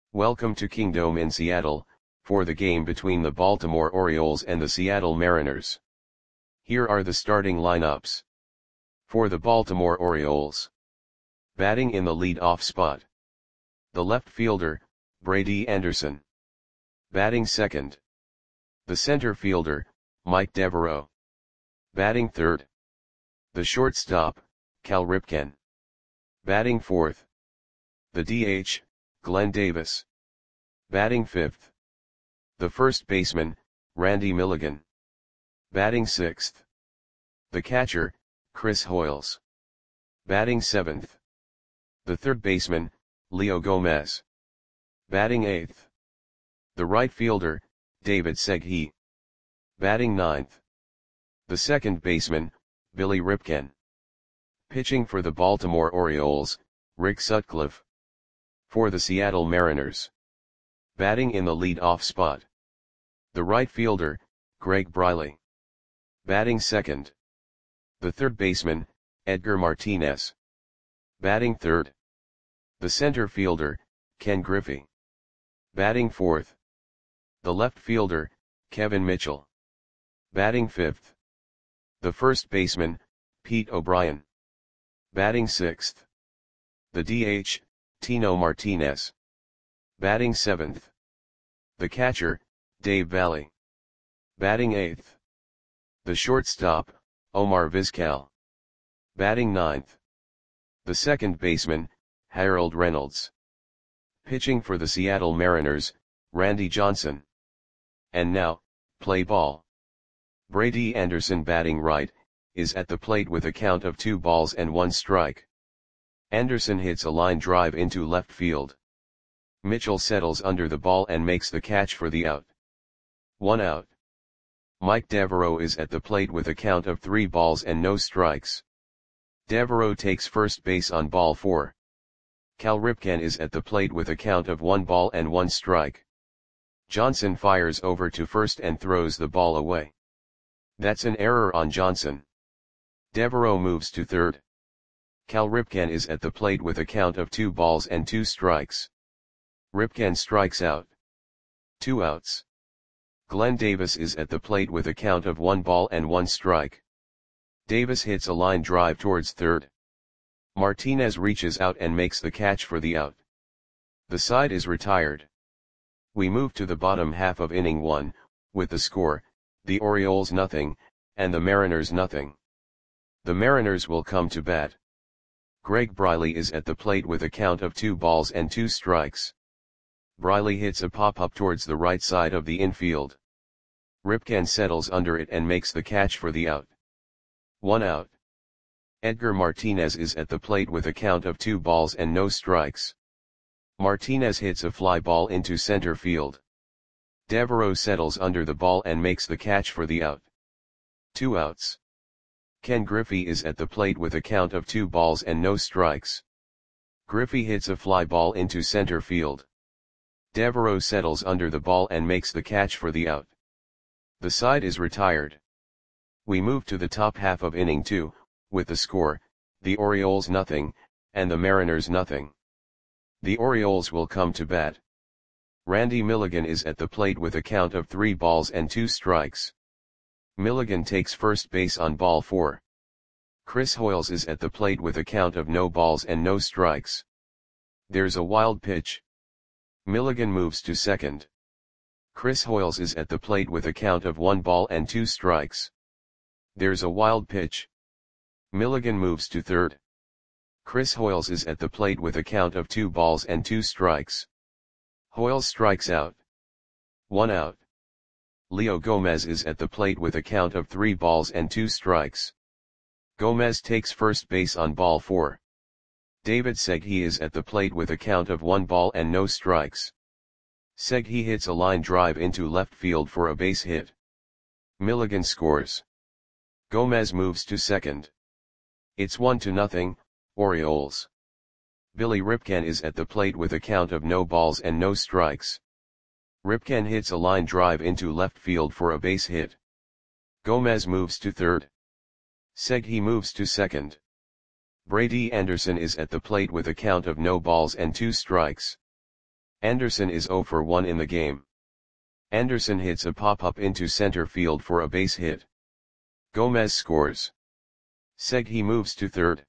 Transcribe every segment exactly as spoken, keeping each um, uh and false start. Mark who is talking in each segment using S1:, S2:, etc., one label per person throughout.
S1: Welcome to Kingdome in Seattle, for the game between the Baltimore Orioles and the Seattle Mariners. Here are the starting lineups. For the Baltimore Orioles. Batting in the lead-off spot. The left fielder, Brady Anderson. Batting second. The center fielder, Mike Devereaux. Batting third. The shortstop, Cal Ripken. Batting fourth. The D H, Glenn Davis. Batting fifth. The first baseman, Randy Milligan. Batting sixth. The catcher, Chris Hoiles. Batting seventh. The third baseman, Leo Gomez. Batting eighth. The right fielder, David Segui. Batting ninth. The second baseman, Billy Ripken. Pitching for the Baltimore Orioles, Rick Sutcliffe. For the Seattle Mariners. Batting in the lead-off spot. The right fielder, Greg Briley. Batting second. The third baseman, Edgar Martinez. Batting third. The center fielder, Ken Griffey. Batting fourth. The left fielder, Kevin Mitchell. Batting fifth. The first baseman, Pete O'Brien. Batting sixth. The D H, Tino Martinez. Batting seventh. The catcher, Dave Valle. Batting eighth. The shortstop, Omar Vizquel. Batting ninth. The second baseman, Harold Reynolds. Pitching for the Seattle Mariners, Randy Johnson. And now, play ball. Brady Anderson batting right, is at the plate with a count of two balls and one strike. Anderson hits a line drive into left field. Mitchell settles under the ball and makes the catch for the out. One out. Mike Devereaux is at the plate with a count of three balls and no strikes. Devereaux takes first base on ball four. Cal Ripken is at the plate with a count of one ball and one strike. Johnson fires over to first and throws the ball away. That's an error on Johnson. Devereaux moves to third. Cal Ripken is at the plate with a count of two balls and two strikes. Ripken strikes out. Two outs. Glenn Davis is at the plate with a count of one ball and one strike. Davis hits a line drive towards third. Martinez reaches out and makes the catch for the out. The side is retired. We move to the bottom half of inning one, with the score, the Orioles nothing, and the Mariners nothing. The Mariners will come to bat. Greg Briley is at the plate with a count of two balls and two strikes. Briley hits a pop-up towards the right side of the infield. Ripken settles under it and makes the catch for the out. One out. Edgar Martinez is at the plate with a count of two balls and no strikes. Martinez hits a fly ball into center field. Devereaux settles under the ball and makes the catch for the out. Two outs. Ken Griffey is at the plate with a count of two balls and no strikes. Griffey hits a fly ball into center field. Devereaux settles under the ball and makes the catch for the out. The side is retired. We move to the top half of inning two, with the score, the Orioles nothing, and the Mariners nothing. The Orioles will come to bat. Randy Milligan is at the plate with a count of three balls and two strikes. Milligan takes first base on ball four. Chris Hoiles is at the plate with a count of no balls and no strikes. There's a wild pitch. Milligan moves to second. Chris Hoiles is at the plate with a count of one ball and two strikes. There's a wild pitch. Milligan moves to third. Chris Hoiles is at the plate with a count of two balls and two strikes. Hoiles strikes out. One out. Leo Gomez is at the plate with a count of three balls and two strikes. Gomez takes first base on ball four. David Segui is at the plate with a count of one ball and no strikes. Segui hits a line drive into left field for a base hit. Milligan scores. Gomez moves to second. It's one to nothing, Orioles. Billy Ripken is at the plate with a count of no balls and no strikes. Ripken hits a line drive into left field for a base hit. Gomez moves to third. Segui moves to second. Brady Anderson is at the plate with a count of no balls and two strikes. Anderson is zero for one in the game. Anderson hits a pop-up into center field for a base hit. Gomez scores. Seghi moves to third.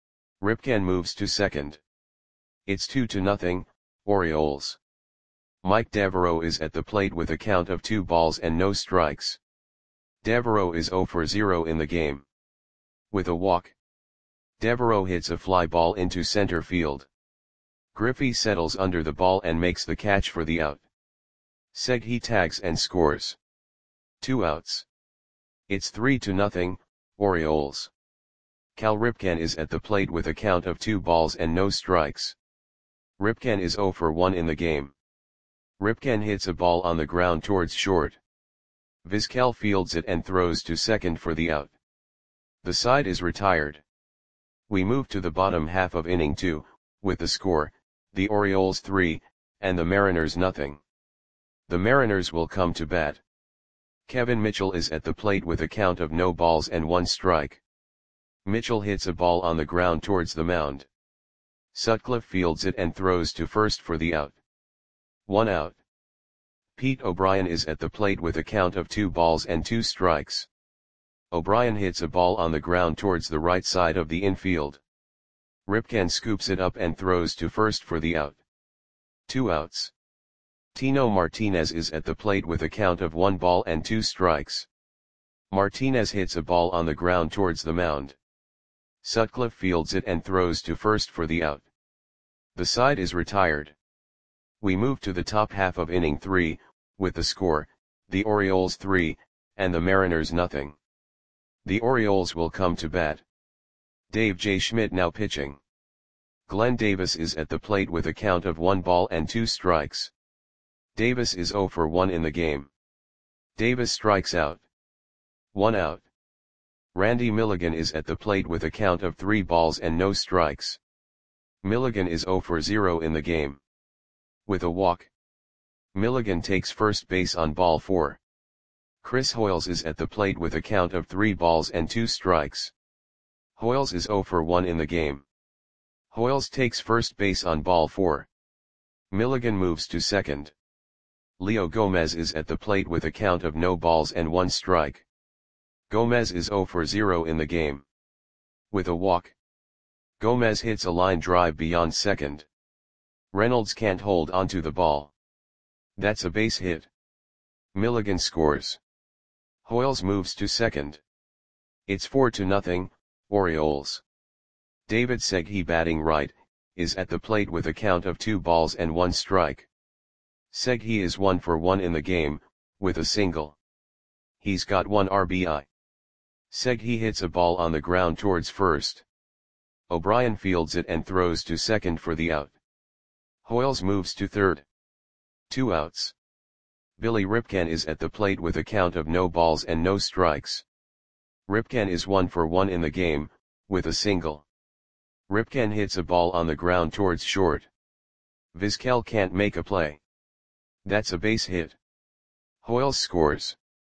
S1: Ripken moves to second. It's two to nothing, Orioles. Mike Devereaux is at the plate with a count of two balls and no strikes. Devereaux is zero for zero in the game. With a walk, Devereaux hits a fly ball into center field. Griffey settles under the ball and makes the catch for the out. Seghi tags and scores. Two outs. It's three to nothing, Orioles. Cal Ripken is at the plate with a count of two balls and no strikes. Ripken is zero for one in the game. Ripken hits a ball on the ground towards short. Vizquel fields it and throws to second for the out. The side is retired. We move to the bottom half of inning two, with the score, the Orioles three, and the Mariners nothing. The Mariners will come to bat. Kevin Mitchell is at the plate with a count of no balls and one strike. Mitchell hits a ball on the ground towards the mound. Sutcliffe fields it and throws to first for the out. One out. Pete O'Brien is at the plate with a count of two balls and two strikes. O'Brien hits a ball on the ground towards the right side of the infield. Ripken scoops it up and throws to first for the out. Two outs. Tino Martinez is at the plate with a count of one ball and two strikes. Martinez hits a ball on the ground towards the mound. Sutcliffe fields it and throws to first for the out. The side is retired. We move to the top half of inning three, with the score, the Orioles three, and the Mariners nothing. The Orioles will come to bat. Dave J. Schmidt now pitching. Glenn Davis is at the plate with a count of one ball and two strikes. Davis is zero for one in the game. Davis strikes out. One out. Randy Milligan is at the plate with a count of three balls and no strikes. Milligan is zero for zero in the game. With a walk, Milligan takes first base on ball four. Chris Hoiles is at the plate with a count of three balls and two strikes. Hoiles is zero for one in the game. Hoiles takes first base on ball four. Milligan moves to second. Leo Gomez is at the plate with a count of no balls and one strike. Gomez is zero for zero in the game. With a walk, Gomez hits a line drive beyond second. Reynolds can't hold onto the ball. That's a base hit. Milligan scores. Hoiles moves to second. It's four to nothing, Orioles. David Seghi batting right, is at the plate with a count of two balls and one strike. Seghi is one for one in the game, with a single. He's got one R B I. Seghi hits a ball on the ground towards first. O'Brien fields it and throws to second for the out. Hoiles moves to third. Two outs. Billy Ripken is at the plate with a count of no balls and no strikes. Ripken is one for one in the game, with a single. Ripken hits a ball on the ground towards short. Vizquel can't make a play. That's a base hit. Hoiles scores.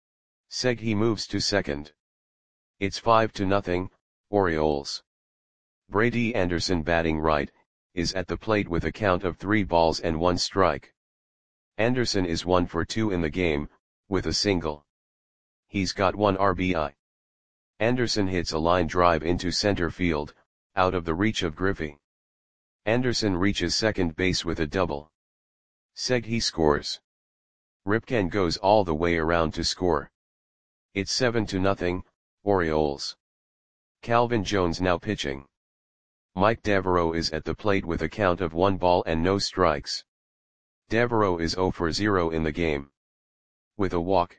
S1: Seghi moves to second. It's five to nothing, Orioles. Brady Anderson batting right, is at the plate with a count of three balls and one strike. Anderson is one for two in the game, with a single. He's got one R B I. Anderson hits a line drive into center field, out of the reach of Griffey. Anderson reaches second base with a double. Seghi scores. Ripken goes all the way around to score. It's seven to nothing, Orioles. Calvin Jones now pitching. Mike Devereaux is at the plate with a count of one ball and no strikes. Devereaux is zero for zero in the game. With a walk,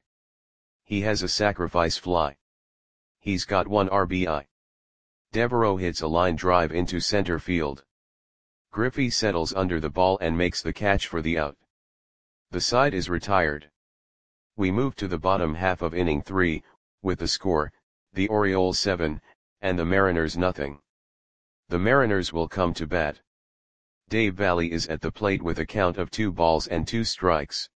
S1: he has a sacrifice fly. He's got one R B I. Devereaux hits a line drive into center field. Griffey settles under the ball and makes the catch for the out. The side is retired. We move to the bottom half of inning three, with the score, the Orioles seven, and the Mariners nothing. The Mariners will come to bat. Dave Valle is at the plate with a count of two balls and two strikes.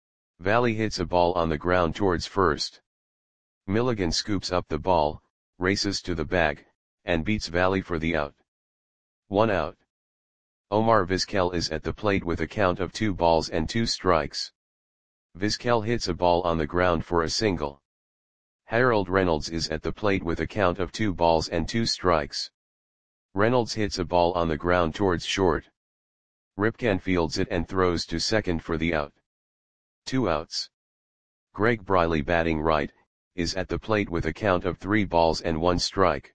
S1: Valle hits a ball on the ground towards first. Milligan scoops up the ball, races to the bag, and beats Valle for the out. One out. Omar Vizquel is at the plate with a count of two balls and two strikes. Vizquel hits a ball on the ground for a single. Harold Reynolds is at the plate with a count of two balls and two strikes. Reynolds hits a ball on the ground towards short. Ripken fields it and throws to second for the out. Two outs. Greg Briley, batting right, is at the plate with a count of three balls and one strike.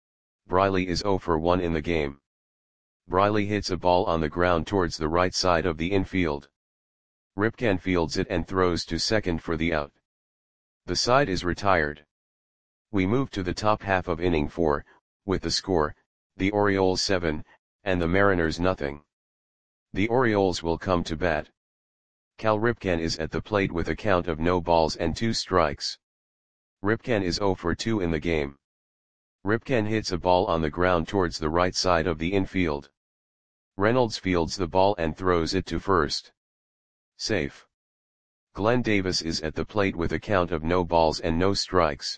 S1: Briley is zero for one in the game. Briley hits a ball on the ground towards the right side of the infield. Ripken fields it and throws to second for the out. The side is retired. We move to the top half of inning four, with the score, the Orioles seven, and the Mariners nothing. The Orioles will come to bat. Cal Ripken is at the plate with a count of no balls and two strikes. Ripken is zero for two in the game. Ripken hits a ball on the ground towards the right side of the infield. Reynolds fields the ball and throws it to first. Safe. Glenn Davis is at the plate with a count of no balls and no strikes.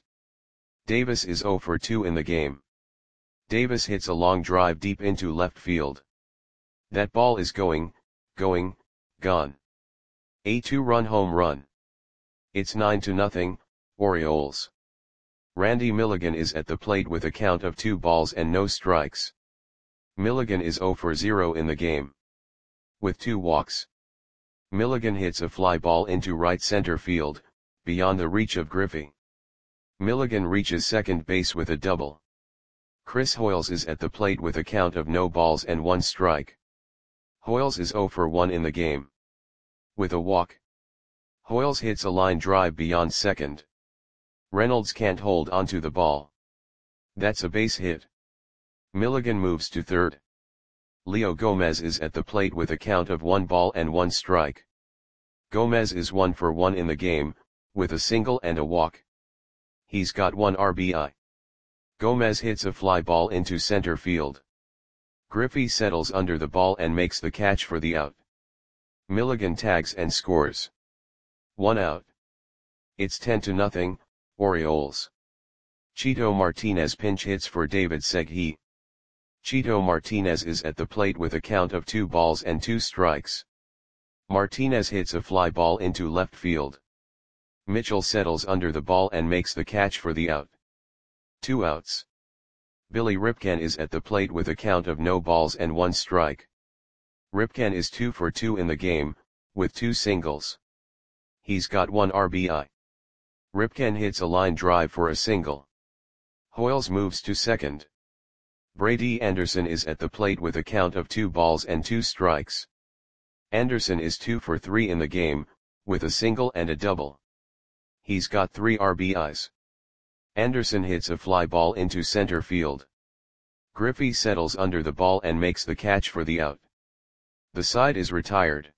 S1: Davis is zero for two in the game. Davis hits a long drive deep into left field. That ball is going, going, gone. A two-run home run. It's nine to nothing, Orioles. Randy Milligan is at the plate with a count of two balls and no strikes. Milligan is zero for zero in the game. With two walks. Milligan hits a fly ball into right center field, beyond the reach of Griffey. Milligan reaches second base with a double. Chris Hoiles is at the plate with a count of no balls and one strike. Hoiles is zero for one in the game. With a walk. Hoiles hits a line drive beyond second. Reynolds can't hold onto the ball. That's a base hit. Milligan moves to third. Leo Gomez is at the plate with a count of one ball and one strike. Gomez is one for one in the game, with a single and a walk. He's got one R B I. Gomez hits a fly ball into center field. Griffey settles under the ball and makes the catch for the out. Milligan tags and scores. One out. It's ten to nothing, Orioles. Chito Martinez pinch hits for David Segui. Chito Martinez is at the plate with a count of two balls and two strikes. Martinez hits a fly ball into left field. Mitchell settles under the ball and makes the catch for the out. Two outs. Billy Ripken is at the plate with a count of no balls and one strike. Ripken is two for two in the game, with two singles. He's got one R B I. Ripken hits a line drive for a single. Hoiles moves to second. Brady Anderson is at the plate with a count of two balls and two strikes. Anderson is two for three in the game, with a single and a double. He's got three R B Is. Anderson hits a fly ball into center field. Griffey settles under the ball and makes the catch for the out. The side is retired.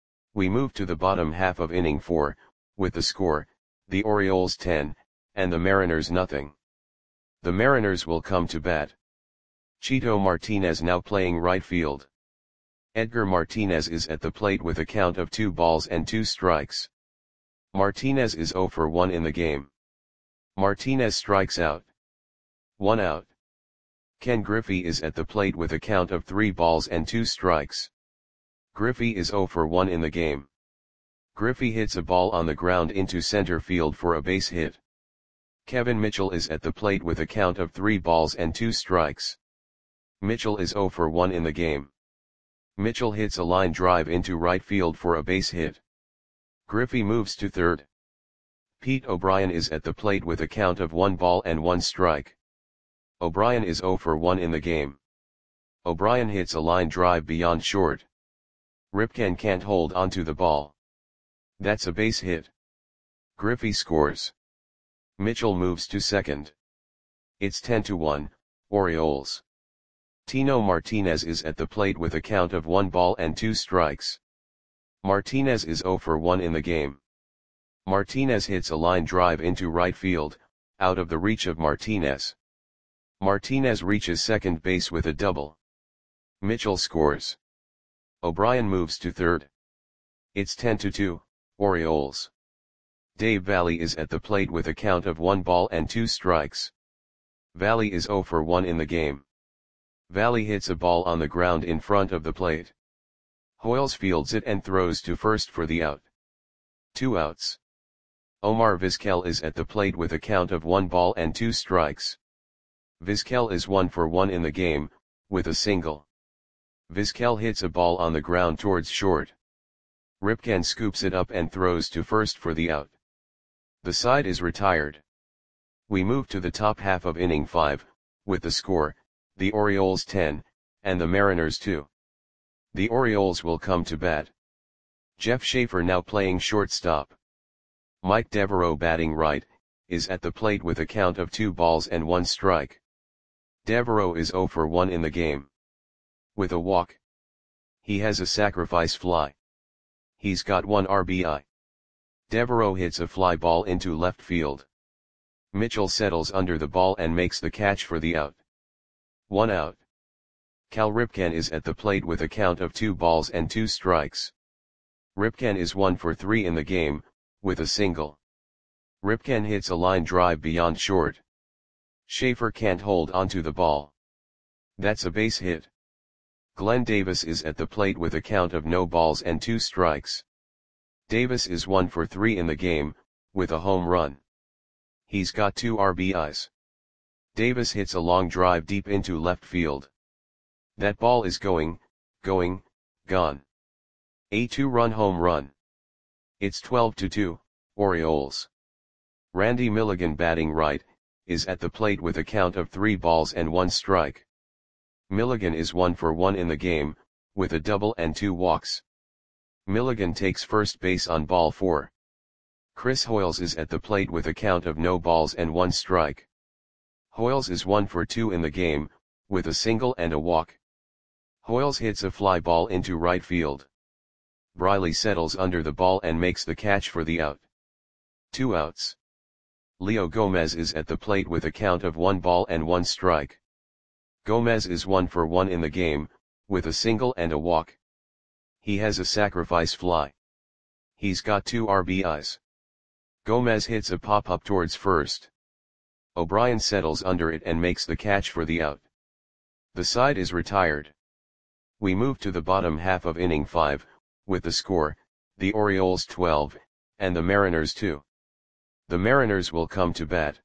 S1: We move to the bottom half of inning four, with the score, the Orioles ten, and the Mariners nothing. The Mariners will come to bat. Chito Martinez now playing right field. Edgar Martinez is at the plate with a count of two balls and two strikes. Martinez is zero for one in the game. Martinez strikes out. One out. Ken Griffey is at the plate with a count of three balls and two strikes. Griffey is zero for one in the game. Griffey hits a ball on the ground into center field for a base hit. Kevin Mitchell is at the plate with a count of three balls and two strikes. Mitchell is zero for one in the game. Mitchell hits a line drive into right field for a base hit. Griffey moves to third. Pete O'Brien is at the plate with a count of one ball and one strike. O'Brien is zero for one in the game. O'Brien hits a line drive beyond short. Ripken can't hold onto the ball. That's a base hit. Griffey scores. Mitchell moves to second. It's ten to one, Orioles. Tino Martinez is at the plate with a count of one ball and two strikes. Martinez is zero for one in the game. Martinez hits a line drive into right field, out of the reach of Martinez. Martinez reaches second base with a double. Mitchell scores. O'Brien moves to third. It's ten to two, Orioles. Dave Valley is at the plate with a count of one ball and two strikes. Valley is zero for one in the game. Valley hits a ball on the ground in front of the plate. Hoyles fields it and throws to first for the out. Two outs. Omar Vizquel is at the plate with a count of one ball and two strikes. Vizquel is one for one in the game, with a single. Vizquel hits a ball on the ground towards short. Ripken scoops it up and throws to first for the out. The side is retired. We move to the top half of inning five, with the score, the Orioles ten, and the Mariners two. The Orioles will come to bat. Jeff Schaefer now playing shortstop. Mike Devereaux batting right, is at the plate with a count of two balls and one strike. Devereaux is zero for one in the game. With a walk. He has a sacrifice fly. He's got one R B I. Devereaux hits a fly ball into left field. Mitchell settles under the ball and makes the catch for the out. One out. Cal Ripken is at the plate with a count of two balls and two strikes. Ripken is one for three in the game, with a single. Ripken hits a line drive beyond short. Schaefer can't hold onto the ball. That's a base hit. Glenn Davis is at the plate with a count of no balls and two strikes. Davis is one for three in the game, with a home run. He's got two R B Is. Davis hits a long drive deep into left field. That ball is going, going, gone. A two-run home run. It's twelve to two, Orioles. Randy Milligan batting right, is at the plate with a count of three balls and one strike. Milligan is one for one in the game, with a double and two walks. Milligan takes first base on ball four. Chris Hoyles is at the plate with a count of no balls and one strike. Hoyles is one for two in the game, with a single and a walk. Hoyles hits a fly ball into right field. Briley settles under the ball and makes the catch for the out. Two outs. Leo Gomez is at the plate with a count of one ball and one strike. Gomez is one for one in the game, with a single and a walk. He has a sacrifice fly. He's got two R B Is. Gomez hits a pop-up towards first. O'Brien settles under it and makes the catch for the out. The side is retired. We move to the bottom half of inning five, with the score, the Orioles twelve, and the Mariners two. The Mariners will come to bat.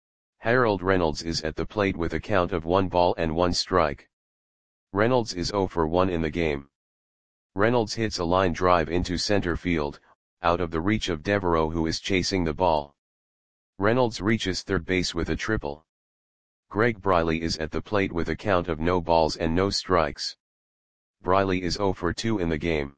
S1: Harold Reynolds is at the plate with a count of one ball and one strike. Reynolds is zero for one in the game. Reynolds hits a line drive into center field, out of the reach of Devereaux who is chasing the ball. Reynolds reaches third base with a triple. Greg Briley is at the plate with a count of no balls and no strikes. Briley is zero for two in the game.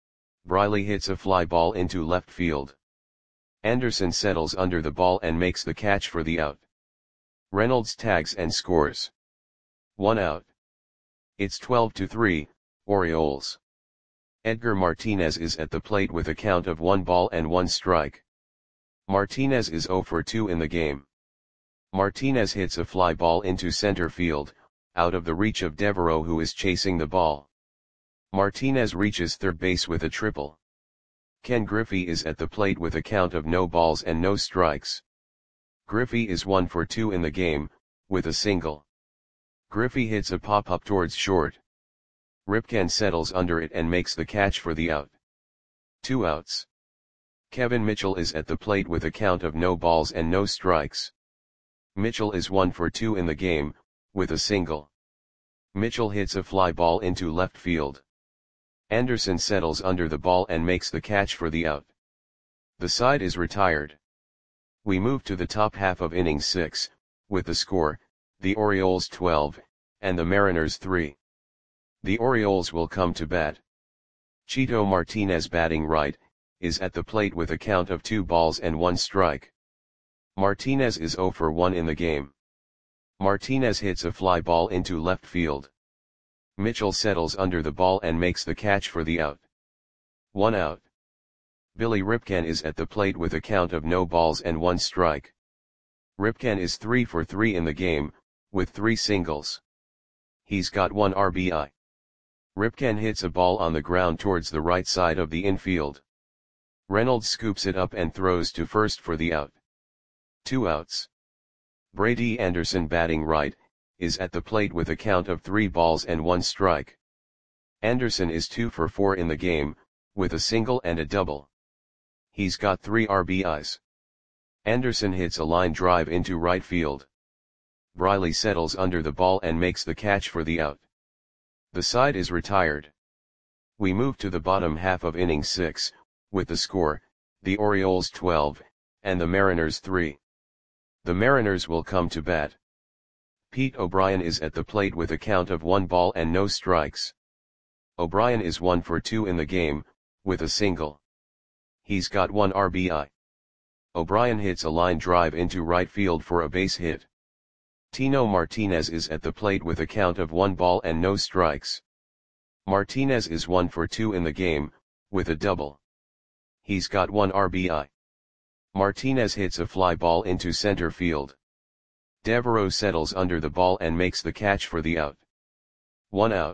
S1: Briley hits a fly ball into left field. Anderson settles under the ball and makes the catch for the out. Reynolds tags and scores. One out. It's twelve to three, Orioles. Edgar Martinez is at the plate with a count of one ball and one strike. Martinez is zero for two in the game. Martinez hits a fly ball into center field, out of the reach of Devereaux who is chasing the ball. Martinez reaches third base with a triple. Ken Griffey is at the plate with a count of no balls and no strikes. Griffey is one for two in the game, with a single. Griffey hits a pop-up towards short. Ripken settles under it and makes the catch for the out. Two outs. Kevin Mitchell is at the plate with a count of no balls and no strikes. Mitchell is one for two in the game, with a single. Mitchell hits a fly ball into left field. Anderson settles under the ball and makes the catch for the out. The side is retired. We move to the top half of inning six, with the score, the Orioles twelve, and the Mariners three. The Orioles will come to bat. Chito Martinez batting right, is at the plate with a count of two balls and one strike. Martinez is zero for one in the game. Martinez hits a fly ball into left field. Mitchell settles under the ball and makes the catch for the out. One out. Billy Ripken is at the plate with a count of no balls and one strike. Ripken is three for three in the game, with three singles. He's got one R B I. Ripken hits a ball on the ground towards the right side of the infield. Reynolds scoops it up and throws to first for the out. Two outs. Brady Anderson batting right, is at the plate with a count of three balls and one strike. Anderson is two for four in the game, with a single and a double. He's got three R B Is. Anderson hits a line drive into right field. Briley settles under the ball and makes the catch for the out. The side is retired. We move to the bottom half of inning six, with the score, the Orioles twelve, and the Mariners three. The Mariners will come to bat. Pete O'Brien is at the plate with a count of one ball and no strikes. O'Brien is one for two in the game, with a single. He's got one R B I. O'Brien hits a line drive into right field for a base hit. Tino Martinez is at the plate with a count of one ball and no strikes. Martinez is one for two in the game, with a double. He's got one R B I. Martinez hits a fly ball into center field. Devereaux settles under the ball and makes the catch for the out. One out.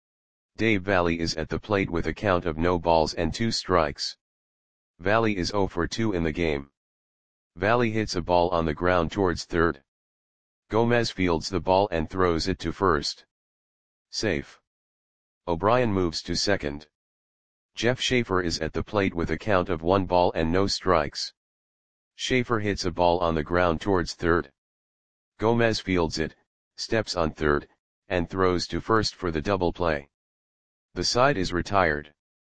S1: Dave Valle is at the plate with a count of no balls and two strikes. Valle is zero for two in the game. Valle hits a ball on the ground towards third. Gomez fields the ball and throws it to first. Safe. O'Brien moves to second. Jeff Schaefer is at the plate with a count of one ball and no strikes. Schaefer hits a ball on the ground towards third. Gomez fields it, steps on third, and throws to first for the double play. The side is retired.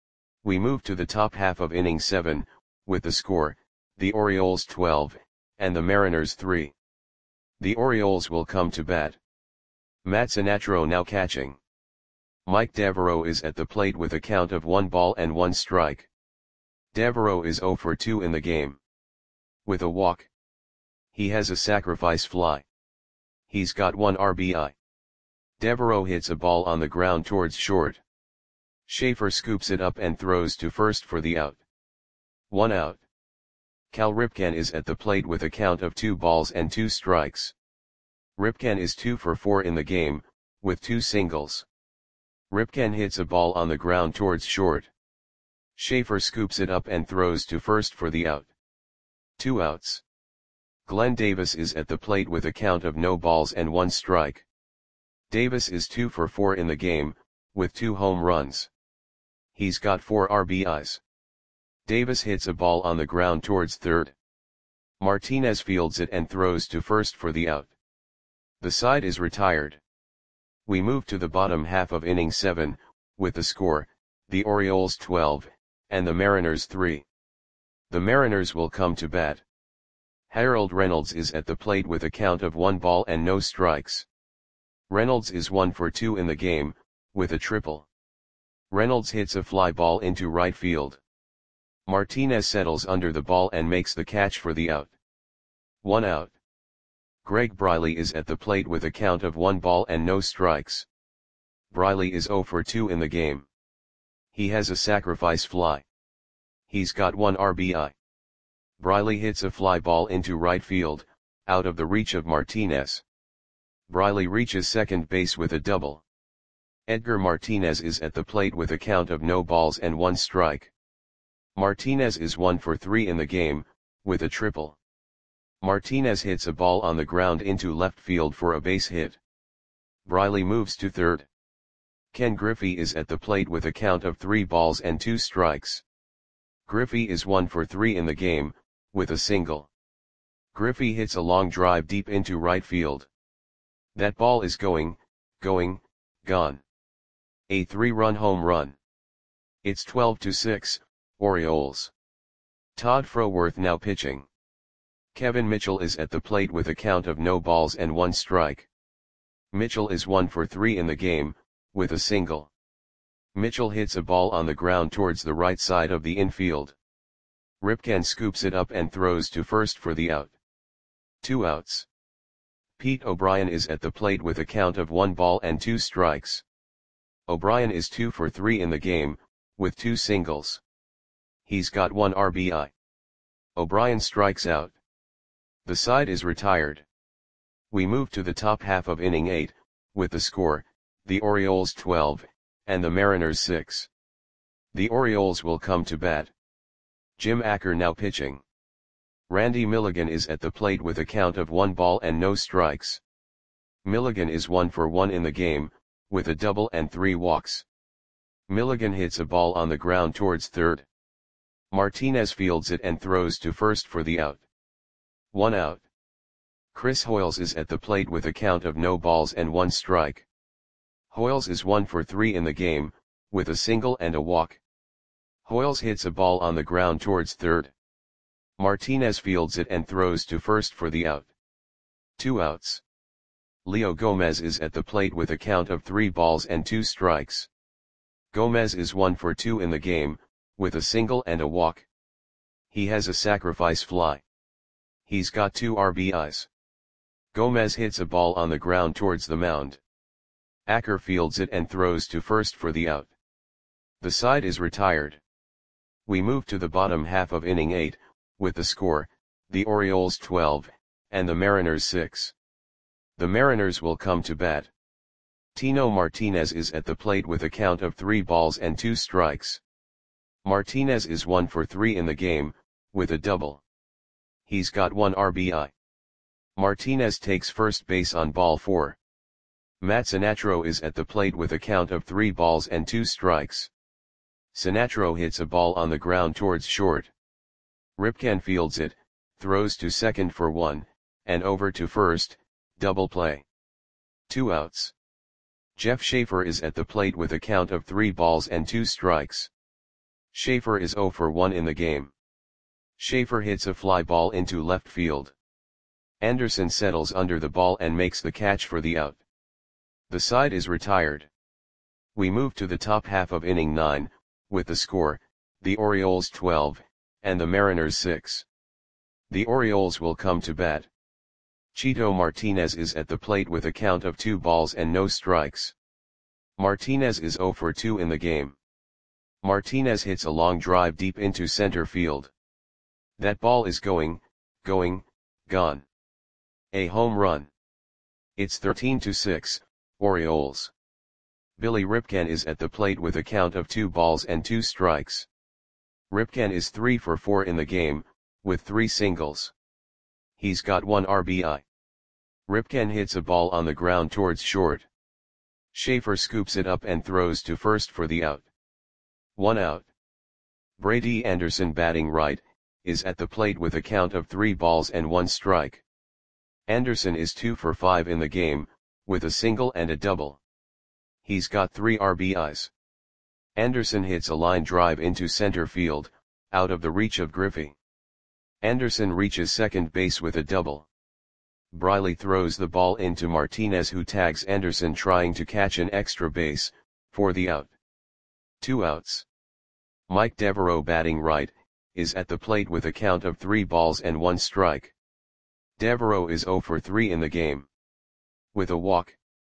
S1: We move to the top half of inning seven, with the score, the Orioles twelve, and the Mariners three. The Orioles will come to bat. Matt Sinatro now catching. Mike Devereaux is at the plate with a count of one ball and one strike. Devereaux is zero for two in the game. With a walk. He has a sacrifice fly. He's got one R B I. Devereaux hits a ball on the ground towards short. Schaefer scoops it up and throws to first for the out. One out. Cal Ripken is at the plate with a count of two balls and two strikes. Ripken is two for four in the game, with two singles. Ripken hits a ball on the ground towards short. Schaefer scoops it up and throws to first for the out. Two outs. Glenn Davis is at the plate with a count of no balls and one strike. Davis is two for four in the game, with two home runs. He's got four R B Is. Davis hits a ball on the ground towards third. Martinez fields it and throws to first for the out. The side is retired. We move to the bottom half of inning seven, with the score, the Orioles twelve, and the Mariners three. The Mariners will come to bat. Harold Reynolds is at the plate with a count of one ball and no strikes. Reynolds is one for two in the game, with a triple. Reynolds hits a fly ball into right field. Martinez settles under the ball and makes the catch for the out. One out. Greg Briley is at the plate with a count of one ball and no strikes. Briley is zero for two in the game. He has a sacrifice fly. He's got one R B I. Briley hits a fly ball into right field, out of the reach of Martinez. Briley reaches second base with a double. Edgar Martinez is at the plate with a count of no balls and one strike. Martinez is one for three in the game, with a triple. Martinez hits a ball on the ground into left field for a base hit. Briley moves to third. Ken Griffey is at the plate with a count of three balls and two strikes. Griffey is one for three in the game, with a single. Griffey hits a long drive deep into right field. That ball is going, going, gone. A three-run home run. It's twelve to six, Orioles. Todd Froworth now pitching. Kevin Mitchell is at the plate with a count of no balls and one strike. Mitchell is one for three in the game, with a single. Mitchell hits a ball on the ground towards the right side of the infield. Ripken scoops it up and throws to first for the out. Two outs. Pete O'Brien is at the plate with a count of one ball and two strikes. O'Brien is two for three in the game, with two singles. He's got one R B I. O'Brien strikes out. The side is retired. We move to the top half of inning eight, with the score, the Orioles twelve, and the Mariners six. The Orioles will come to bat. Jim Acker now pitching. Randy Milligan is at the plate with a count of one ball and no strikes. Milligan is one for one in the game, with a double and three walks. Milligan hits a ball on the ground towards third. Martinez fields it and throws to first for the out. One out. Chris Hoiles is at the plate with a count of no balls and one strike. Hoiles is one for three in the game, with a single and a walk. Hoiles hits a ball on the ground towards third. Martinez fields it and throws to first for the out. Two outs. Leo Gomez is at the plate with a count of three balls and two strikes. Gomez is one for two in the game, with a single and a walk. He has a sacrifice fly. He's got two R B Is. Gomez hits a ball on the ground towards the mound. Acker fields it and throws to first for the out. The side is retired. We move to the bottom half of inning eight, with the score, the Orioles twelve, and the Mariners six. The Mariners will come to bat. Tino Martinez is at the plate with a count of three balls and two strikes. Martinez is one for three in the game, with a double. He's got one R B I. Martinez takes first base on ball four. Matt Sinatro is at the plate with a count of three balls and two strikes. Sinatro hits a ball on the ground towards short. Ripken fields it, throws to second for one, and over to first, double play. Two outs. Jeff Schaefer is at the plate with a count of three balls and two strikes. Schaefer is zero for one in the game. Schaefer hits a fly ball into left field. Anderson settles under the ball and makes the catch for the out. The side is retired. We move to the top half of inning nine, with the score, the Orioles twelve, and the Mariners six. The Orioles will come to bat. Chito Martinez is at the plate with a count of two balls and no strikes. Martinez is zero for two in the game. Martinez hits a long drive deep into center field. That ball is going, going, gone. A home run. It's thirteen to six, Orioles. Billy Ripken is at the plate with a count of two balls and two strikes. Ripken is three for four in the game, with three singles. He's got one R B I. Ripken hits a ball on the ground towards short. Schaefer scoops it up and throws to first for the out. One out. Brady Anderson, batting right, is at the plate with a count of three balls and one strike. Anderson is two for five in the game, with a single and a double. He's got three R B Is. Anderson hits a line drive into center field, out of the reach of Griffey. Anderson reaches second base with a double. Briley throws the ball into Martinez, who tags Anderson trying to catch an extra base, for the out. Two outs. Mike Devereaux, batting right, is at the plate with a count of three balls and one strike. Devereaux is zero for three in the game. With a walk.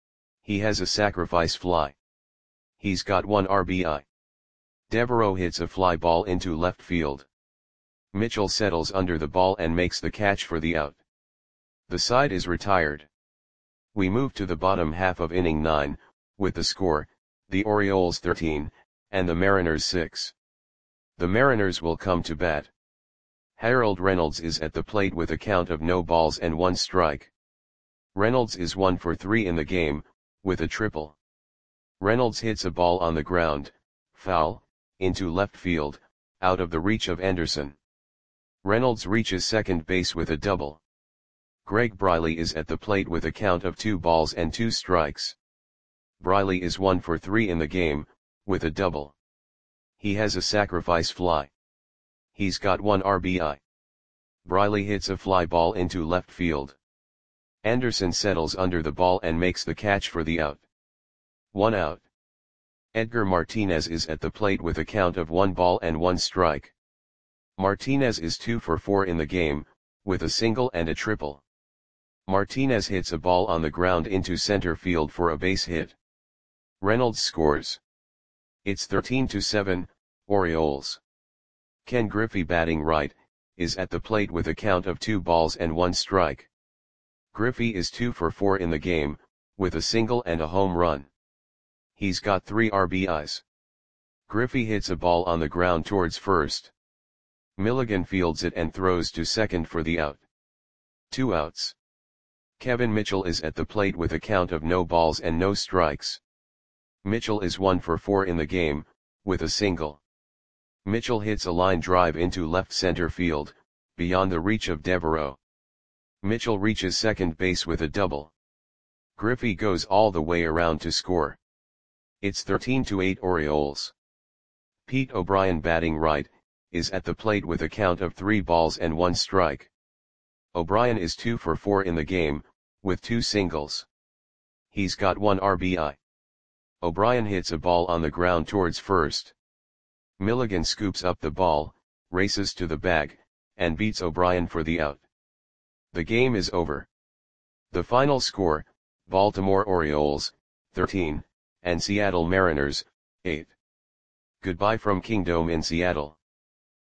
S1: He has a sacrifice fly. He's got one R B I. Devereaux hits a fly ball into left field. Mitchell settles under the ball and makes the catch for the out. The side is retired. We move to the bottom half of inning nine, with the score, the Orioles thirteen, and the Mariners six. The Mariners will come to bat. Harold Reynolds is at the plate with a count of no balls and one strike. Reynolds is one for three in the game, with a triple. Reynolds hits a ball on the ground, foul, into left field, out of the reach of Anderson. Reynolds reaches second base with a double. Greg Briley is at the plate with a count of two balls and two strikes. Briley is one for three in the game, with a double. He has a sacrifice fly. He's got one R B I. Briley hits a fly ball into left field. Anderson settles under the ball and makes the catch for the out. One out. Edgar Martinez is at the plate with a count of one ball and one strike. Martinez is two for four in the game, with a single and a triple. Martinez hits a ball on the ground into center field for a base hit. Reynolds scores. It's thirteen to seven, Orioles. Ken Griffey, batting right, is at the plate with a count of two balls and one strike. Griffey is two for four in the game, with a single and a home run. He's got three R B Is. Griffey hits a ball on the ground towards first. Milligan fields it and throws to second for the out. Two outs. Kevin Mitchell is at the plate with a count of no balls and no strikes. Mitchell is one for four in the game, with a single. Mitchell hits a line drive into left center field, beyond the reach of Devereaux. Mitchell reaches second base with a double. Griffey goes all the way around to score. It's thirteen to eight Orioles. Pete O'Brien, batting right, is at the plate with a count of three balls and one strike. O'Brien is two for four in the game, with two singles. He's got one R B I. O'Brien hits a ball on the ground towards first. Milligan scoops up the ball, races to the bag, and beats O'Brien for the out. The game is over. The final score, Baltimore Orioles, thirteen, and Seattle Mariners, eight. Goodbye from Kingdome in Seattle.